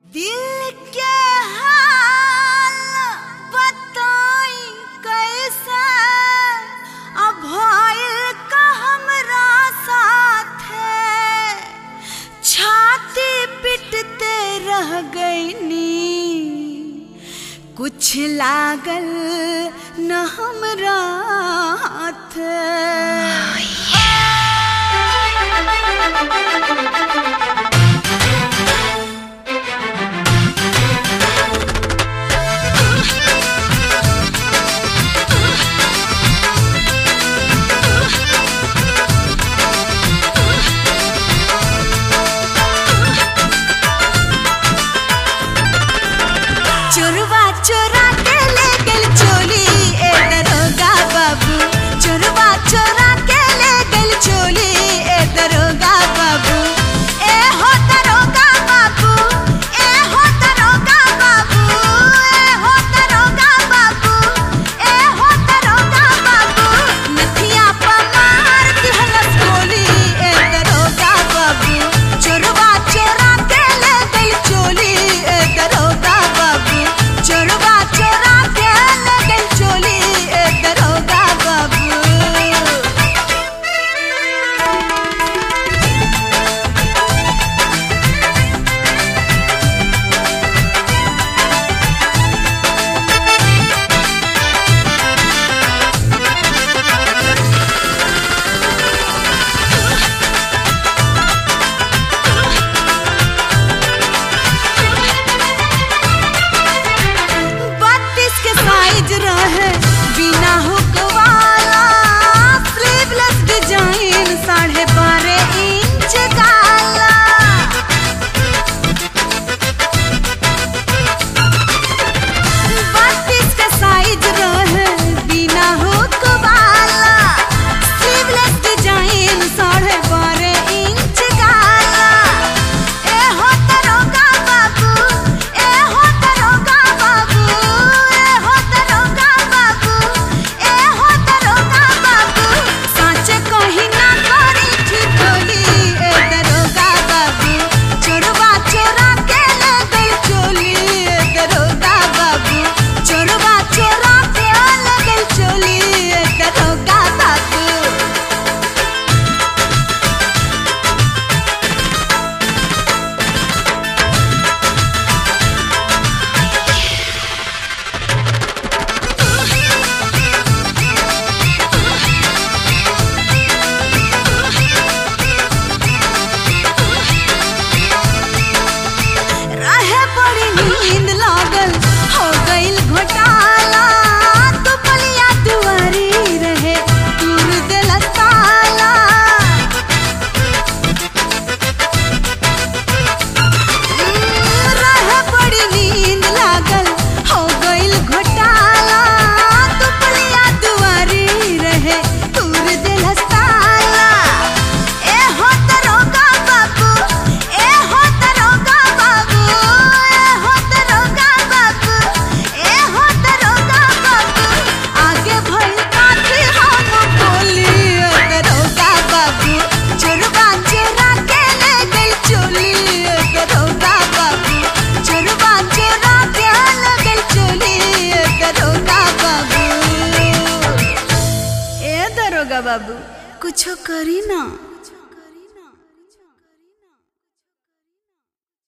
दिल के हाल बताई कैसे अब भइल का हमरा साथे, छाती पिटते रह गईनी, कुछ लागल न हमरा हाथ। चोरवा चोरा के ले गल चोली ए दरोगा बाबू, चोरवा चोरा के ले गल चोली ए दरोगा बाबू, ए हो दरोगा बाबू, ए हो दरोगा बाबू, ए हो दरोगा बाबू, ए हो दरोगा बाबू, नथिया पर मार दिहलस गोली ए दरोगा बाबू, चोरवा चोरा के ले गल चोली ए दरोगा बाबू, चोरवा चोरा के ले गल चोली ए दरोगा बाबू। साइज रहे बिना हुक वाला, स्लीवलेस डिजाइन 12.5 इंच गाला, 32 का साइज रहे बिना हुक वाला, स्लीवलेस डिजाइन 12.5 इंच गाला, ए हो दरोगा बाबू, ए हो दरोगा बाबू, नींद लागल हो गइल घोटाला, दुपलिया दुआरी रहे दूर देलस ताला, रहे बड़ी नींद लागल हो गइल घोटाला, दुपलिया दुआरी रहे दूर देलस ताला, ए हो दरोगा बाबू, ए हो दरोगा बाबू, बाबू कुछ करी ना।